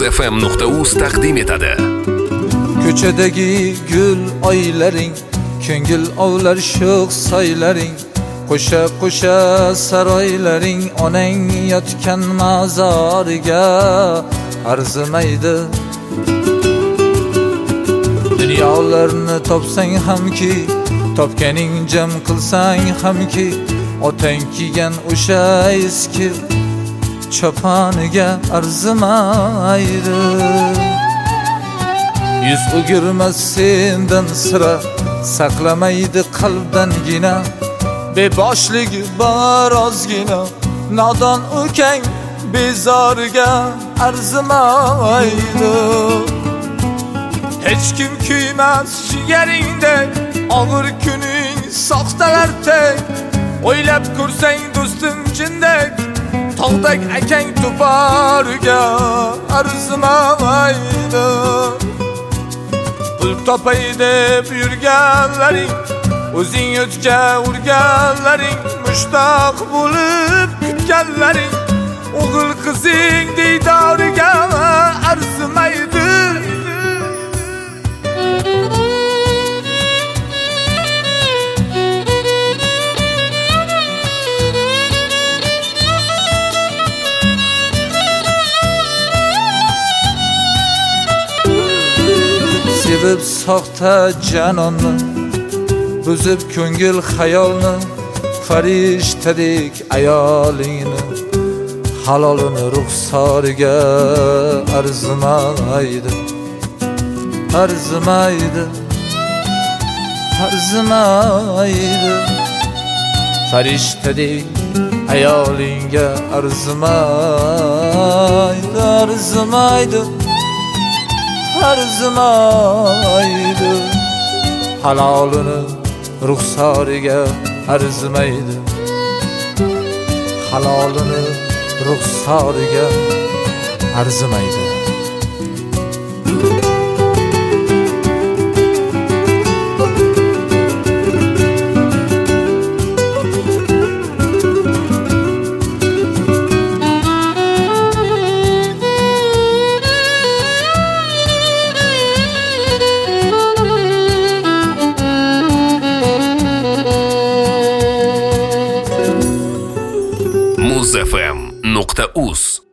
muzfm.uz taqdim etadi. Ko'chadagi gul oylaring, ko'ngil ovlar sho'x soylaring, qo'sha qo'sha saroylaring, onang yotgan mazoriga arzimaydi. Dunyolarni topsang hamki, topganing jam qilsang hamki, otang kiygan o'sha eski choponiga arzimaydi. Yuz o'girmas sendan sira, saqlamaydi qalbdangina, beboshligi bor ozgina, nodon ukang bezoriga arzimaydi. Hech kim kuymas jigaringdek, og'ir kuning soxtalardek, o'ylab ko'rsang do'stim jindek, tog'dak akang to'poriga arzimaydi. Pul topay deb yurganlaring, o'zing o'tga urganlaring, mushtoq bo'lib kutganlaring, o'g'il qizing diydoriga arzimaydi. Sevib soxta janonni, buzib ko'ngil xayolni, farishtadek ayolingni, halolini ruxsoriga arzimaydi. Arzimaydi, arzimaydi. Farishtadek ayolingga arzimaydi, arzimaydi. Arzimaydi, halolini ruxsoriga arzimaydi, halolini ruxsoriga arzimaydi. muzfm.uz